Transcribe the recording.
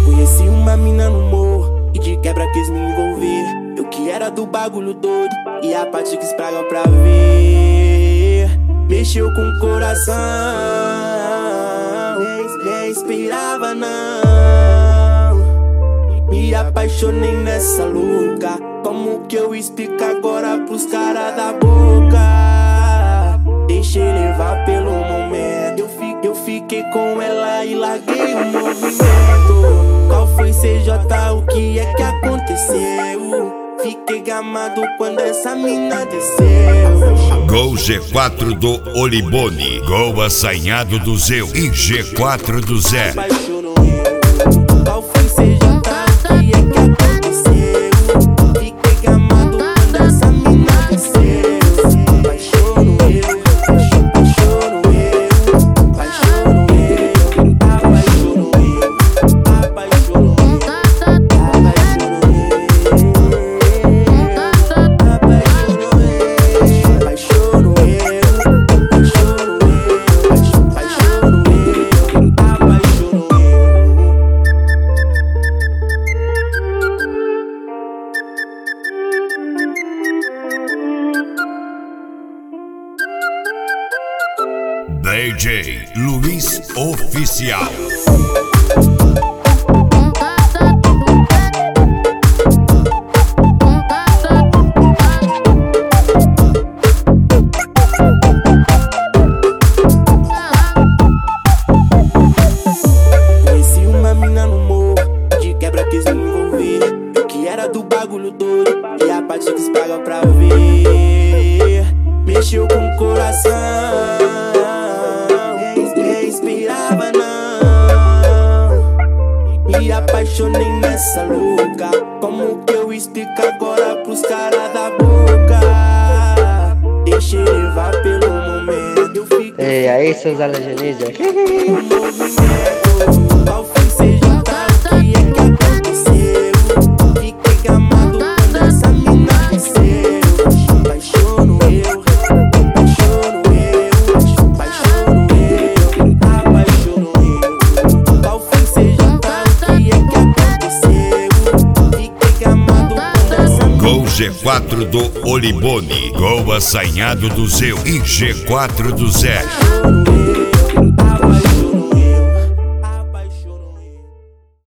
Conheci uma mina no morro e de quebra quis me envolver. Eu que era do bagulho doido e a parte quis praga pra ver. Mexeu com o coração, nem esperava não. Me apaixonei nessa louca. Como que eu explico agora pros caras da boca? Deixei levar pelo momento. Eu fiquei com ela e larguei o movimento. Qual foi CJ? O que é que aconteceu? Fiquei gamado quando essa mina desceu. Gol G4 do Olibone, gol assanhado do Zeu e G4 do Zé. Qual foi CJ? O que é que aconteceu? Fiquei gamado quando essa mina desceu. Apaixono eu, apaixono eu, apaixono eu, apaixono eu, apaixono DJ Luiz Oficial. Conheci uma mina no morro, de quebra quis me envolver. Eu que era do bagulho doido e a parte quis pagar pra ver. Mexeu com o coração, nem esperava não. Me apaixonei nessa louca. Como que eu explico agora pros caras da boca? Deixei levar pelo momento. Eu fiquei E aí, seus alienígenas? qual foi CJ? O que é que aconteceu? Fiquei gamado quando essa mina desceu. Apaixono eu, apaixono eu, apaixono eu, apaixono eu. Qual foi CJ? O que é que aconteceu? Fiquei gamado quando essa mina Gol G4 do Olibone, gol assanhado do Zeu e G4 do Zé. desceu.